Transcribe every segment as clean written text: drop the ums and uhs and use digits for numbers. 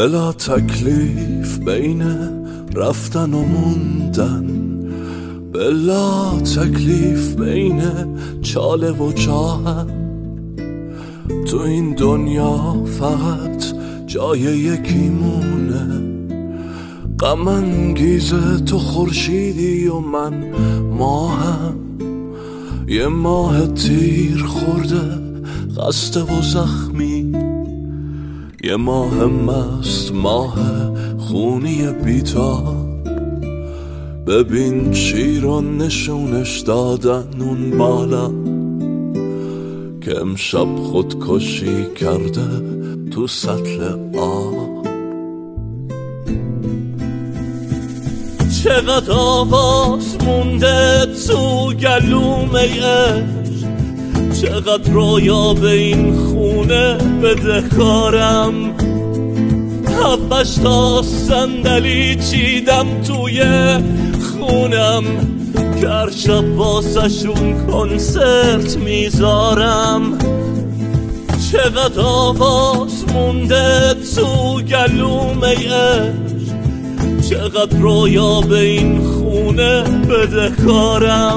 بلا تکلیف بین رفتن و موندن، بلا تکلیف بین چاله و چاهم. تو این دنیا فقط جای یکی مونه، غم انگیز تو خورشیدی و من ماهم. یه ماه تیر خورده خسته و زخمی، یه ماه مست، ماه خونی بی‌تاب. ببین چی رو نشونش دادن اون بالا که امشب خودکشی کرده تو سطل آب. چقدر آواز مونده تو گلوم ای عشق، چقدر رویا به این خونه بدهکارم. 7-8 تا صندلی چیدم توی خونم که هر شب واسشون کنسرت میذارم. چقدر آواز مونده تو گلوم ای عشق، چقدر رویا به این خونه بدهکارم.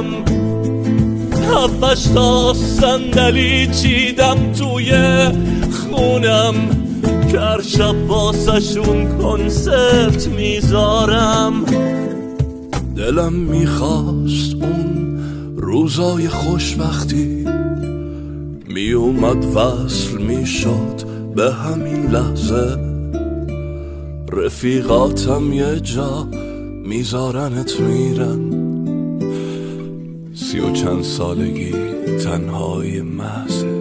7-8 تا صندلی چیدم توی خونم که هر شب واسشون کنسرت میذارم. دلم میخواست اون روزای خوشبختی میومد وصل میشد به همین لحظه. رفیقاتم یه جا میذارنت میرن، 30 و چند سالگی تنهای محض.